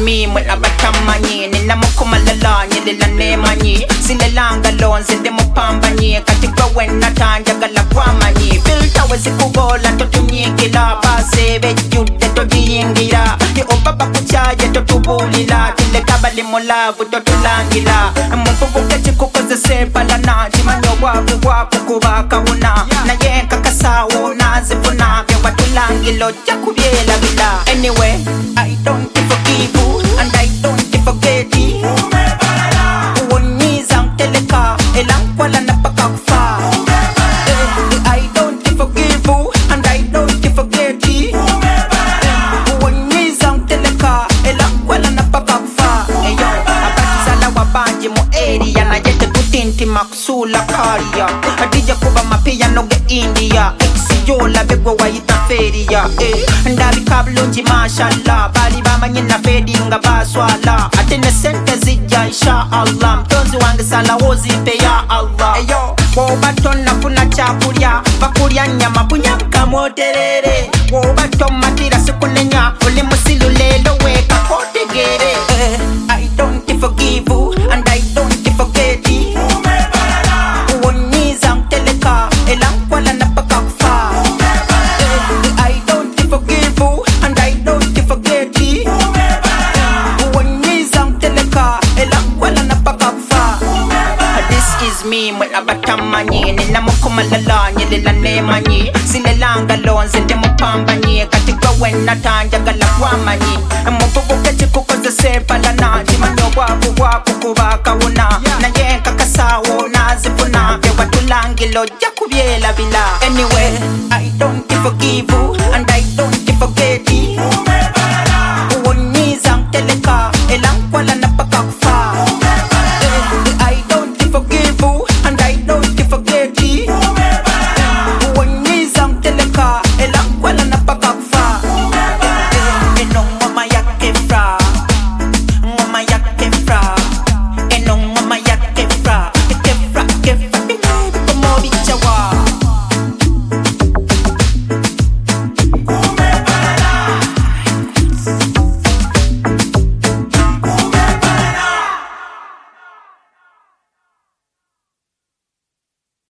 me when abatamanyi nina mukumalala nyelila nemanyi silelanga lonze ndemo pambanyi katika wena tanjagala kwamanyi filter wezikugola totunyikila basebe jude todiyingira ni obaba kuchaje totubulila tile kabali mulavu totulangila mumpubuke chikukoze sepala na chimanyo wabu wapu kubaka una na yenka kasawo nazifuna vya watulangilo chakubiela bila. Anyway, I don't forgive you and I don't forget you. Uoniza mteleka elankwala napaka kufa. I don't forgive you and I don't forget you. Uoniza mteleka elankwala napaka kufa. Eyo, abatisala wabanji mu area na jete kutinti makusula karia. Adija kuba mapia noge India. Yola begwa waita feria ndabi kablunji mashallah bali bamanyina fedinga baswala atene sente zijja inshallah mtonzi wange sala wozipe ya Allah eyo wobatona kuna chakulya bakulya nyama bunyaka moterere wobatoma sikunenya uli musilu lelo weka kotegere. I don't forgive you and I don't forget you. Uoniza mteleka elankwala napaka kufa. I don't forgive you and I don't forget you. Uoniza mteleka elankwala napaka kufa. This is me when abatamanyi nina mukumalala nyelila nemanyi silelanga lonze ndemo pambanyi katika wena tanjagala kwamanyi mumpubuke chikukoze sepala na chimanyo wabu wapu kubaka una na yenka kasawo nazifuna vya watulangilo jakubiela bila. Anyway, I don't forgive you and